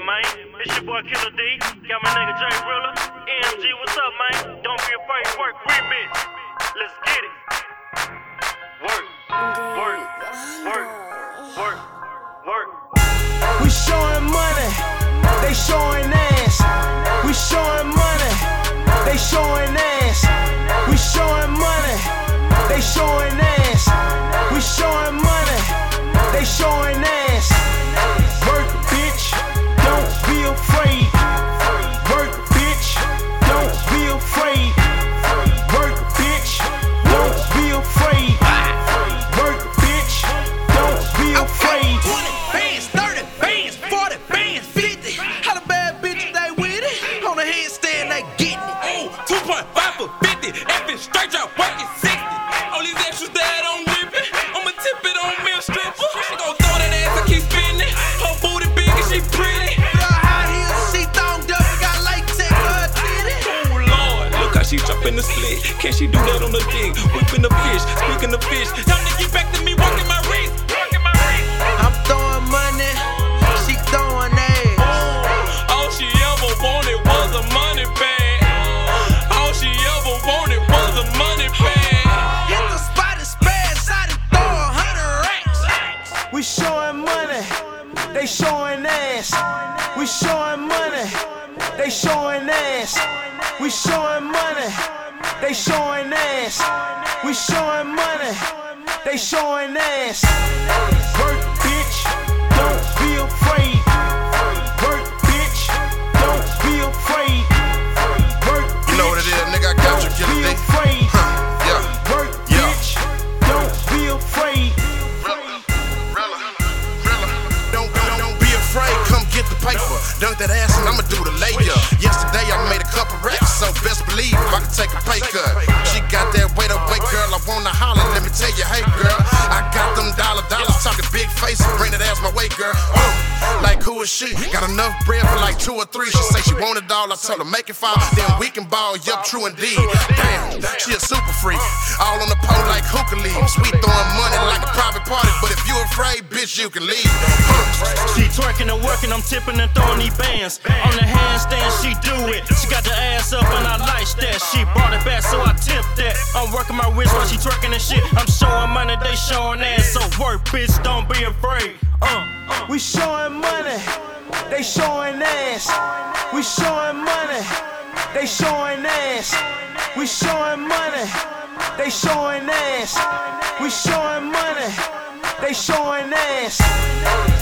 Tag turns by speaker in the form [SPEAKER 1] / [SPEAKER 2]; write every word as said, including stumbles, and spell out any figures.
[SPEAKER 1] man. It's your boy Killer D. Got my nigga Jay Rilla. E M G, what's up, man? Don't be afraid to work. Remix. Let's get it. Work. Work. Work. Work. Work.
[SPEAKER 2] We showing money. They showing ass. We showing money. They showing ass. We showing money. They showing ass. We showing money. They showing ass. Work, bitch. Don't be afraid. Work, bitch. Don't be afraid. Work, bitch. Don't be afraid. Work, bitch. Don't be afraid.
[SPEAKER 3] twenty bands, thirty bands, forty bands, fifty. How the bad bitches they with it? On the headstand they getting it. Oh, two point five for fifty. Effing straight drop working sixty. All these extras that I'm whipping, I'ma tip it on me a stripper. She gon' throw that ass and keep spinning. Her booty big and she pretty. With her high heels, she thonged up and got latex for her titty. Oh Lord, look how she dropping the split. Can she do that on the dick? Whipping the fish, speaking the fish. Time to get back to me, working my wrist, working my wrist. I'm throwing money, she throwing ass. All she ever wanted was a money bag. All she ever wanted was a money bag. Hit the spot and spaz, I done throw a hundred racks.
[SPEAKER 2] We showing money, they showing ass. We showing money, they showing ass. We showing money, they showing ass. We showing money, they showing ass. Work, bitch, don't be afraid. Work, bitch, don't be afraid. Work,
[SPEAKER 4] You know what it is, nigga, I got you,
[SPEAKER 2] don't
[SPEAKER 4] Killer
[SPEAKER 2] be
[SPEAKER 4] D.
[SPEAKER 2] afraid.
[SPEAKER 4] Huh, yeah.
[SPEAKER 2] Work,
[SPEAKER 4] Yeah.
[SPEAKER 2] bitch, don't be afraid.
[SPEAKER 4] Rilla, Rilla, Rilla. Don't, don't, don't be afraid, come get the paper. Dunk that ass and I'ma do the layup. Yesterday I made a couple racks, so best believe I can take a pay cut. She got that weight up, weight, girl, I wanna holler. Let me tell you, hey girl, I got them dollar dollars, talking big faces, bring that ass my way, girl. Uh, like who is she? Got enough bread for like two or three. She say she want it all, I told her make it fall. Then we can ball, yup, true indeed. Damn, she a super freak, all on the pole like hookah leaves. We throwing money like a private party, but if you afraid, bitch, you can leave. Uh,
[SPEAKER 1] She twerking and working, I'm tipping and throwing these bands. On the handstand, she do it. She got the ass up and I like that. She brought it back, so I tipped that. I'm working my wrist while she twerking and shit. I'm showing money, they showing ass. So work, bitch, don't be afraid. Uh, uh.
[SPEAKER 2] We showing money, they showing ass. We showing money, they showing ass. We showing money, they showing ass. We showing money, they showing ass.